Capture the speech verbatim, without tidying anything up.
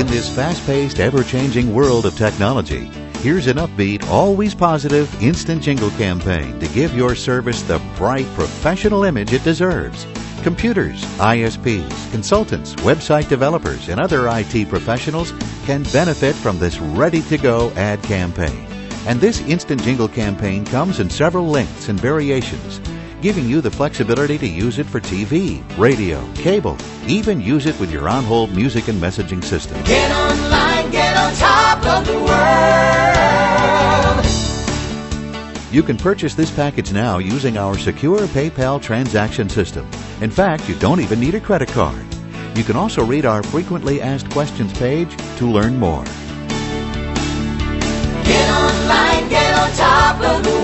In this fast-paced, ever-changing world of technology, here's an upbeat, always positive, instant jingle campaign to give your service the bright, professional image it deserves. Computers, I S Ps, consultants, website developers, and other I T professionals can benefit from this ready-to-go ad campaign. And this instant jingle campaign comes in several lengths and variations, giving you the flexibility to use it for T V, radio, cable, even use it with your on-hold music and messaging system. Get online, get on top of the world. You can purchase this package now using our secure PayPal transaction system. In fact, you don't even need a credit card. You can also read our frequently asked questions page to learn more. Get online, get on top of the world.